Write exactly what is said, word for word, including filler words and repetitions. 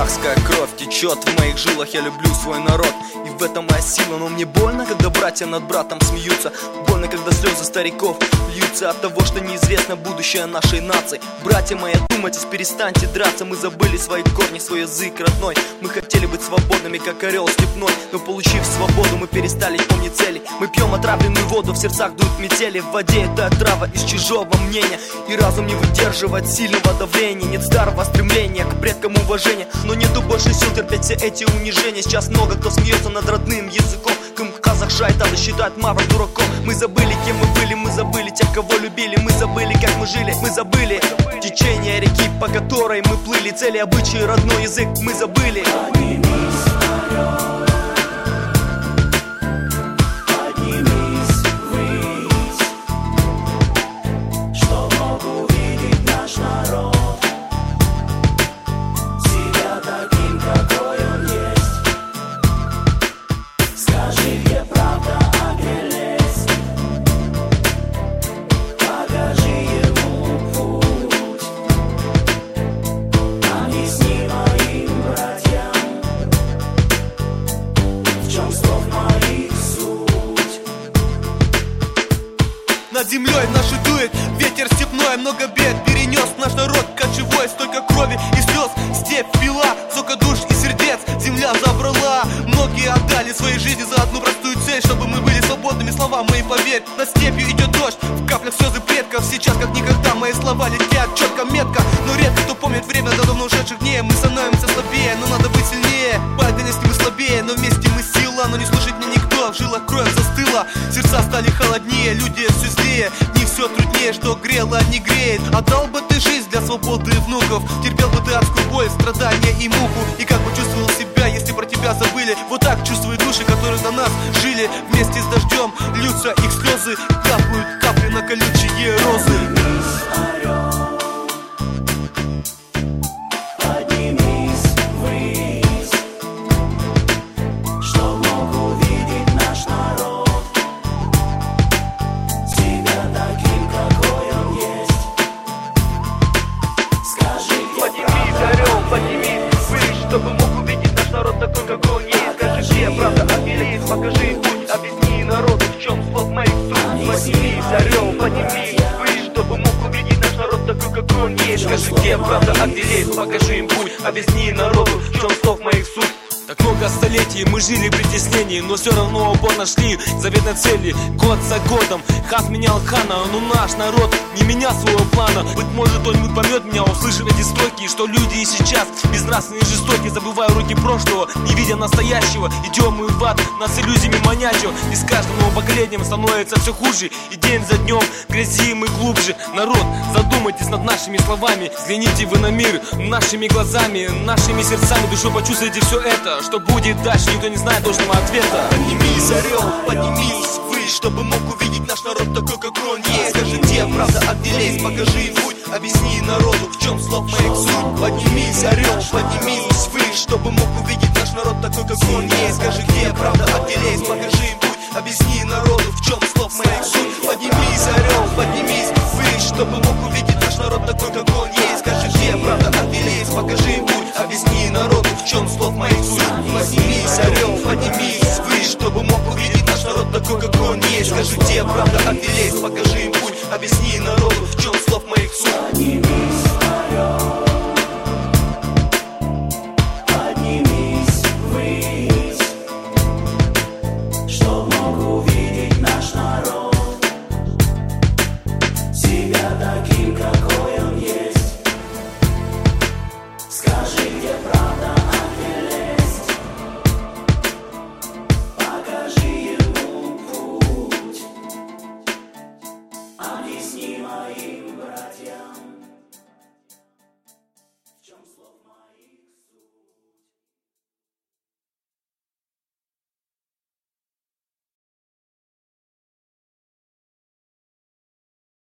казахская кровь течет в моих жилах, я люблю свой народ, и в этом моя сила. Но мне больно, когда братья над братом смеются, больно, когда слезы стариков льются от того, что неизвестно будущее нашей нации. Братья мои, думайтесь, перестаньте драться. Мы забыли свои корни, свой язык родной. Мы хотели быть свободными, как орел степной, но получив свободу, мы перестали помнить цели. Мы пьем отравленную воду, в сердцах дуют метели. В воде это отрава из чужого мнения, и разум не выдерживает сильного давления. Нет старого стремления к предкам уважения, но нету больше сил терпеть все эти унижения. Сейчас много кто смеется над родным языком. Кым казах шайтан считает мавр дураком. Мы забыли, кем мы были, мы забыли тех, кого любили. Мы забыли, как мы жили, мы забыли течение реки, по которой мы плыли. Цели, обычаи, родной язык мы забыли. Над землей нашей дует ветер степной, много бед перенес наш народ кочевой. Столько крови и слез степь пила, сока душ и сердец земля забрала. Многие отдали свои жизни за одну простую цель, чтобы мы были свободными. Слова мои, поверь, над степью идет дождь, в каплях слезы предков. Сейчас как никогда мои слова летят четко, метко, но редко кто помнит время до давно ушедших дней. Мы становимся слабее, но надо быть сильнее. По отдельности мы слабее, но вместе мы сила. Но не слушает мне никто, в жилах кровь застыла, сердца стали холоднее, люди все злее. Не все труднее, что грело, не греет. Отдал бы ты жизнь для свободы внуков, терпел бы ты адскую боль, страдания и муку. И как бы чувствовал себя, если про тебя забыли. Вот так чувствуют души, которые на нас жили. Вместе с дождем льются их слезы, капают капли на колючие розы. Чтобы мог увидеть наш народ такой, какой он есть. Скажи, где правда, отделись, покажи путь, объясни народу, в чем слов моих суть. Поднимись, орел, поднимись, выше, чтобы мог увидеть наш народ такой, какой он есть. Скажи, где правда, отделись, покажи им путь, объясни народу, в чем слов моих суть. Так много столетий мы жили в притеснении, но все равно оба нашли заветной цели. Год за годом хас менял хана, но наш народ не менял своего плана. Быть может, кто-нибудь поймет меня, услышав эти строки, что люди и сейчас безнравственные и жестокие, забывая уроки прошлого, не видя настоящего. Идем мы в ад, нас иллюзиями манячил, и с каждым новым поколением становится все хуже, и день за днем грязи мы глубже. Народ, задумайтесь над нашими словами, взгляните вы на мир нашими глазами, нашими сердцами, душой почувствуйте все это. Что будет дальше, никто не знает точного ответа. Поднимись, орел, поднимись выше, чтобы мог увидеть наш народ такой, какой он есть. Скажи, где правда, отделись, покажи им путь, объясни народу, в чем слов моих суть. Поднимись, орел, поднимись выше, чтобы мог увидеть наш народ такой, какой он есть. Скажи, где правда, отделись, покажи им путь, объясни народу, в чем слов моих суть. Поднимись, орел, поднимись выше, чтобы мог увидеть наш народ такой, какой он есть. Скажи, где правда, отделись, покажи им путь, объясни народу, в чем слов моих суть. Поднимись, орел, поднимись выше, чтобы мог увидеть наш народ такой, какой он есть. Скажи, где правда, отделись, покажи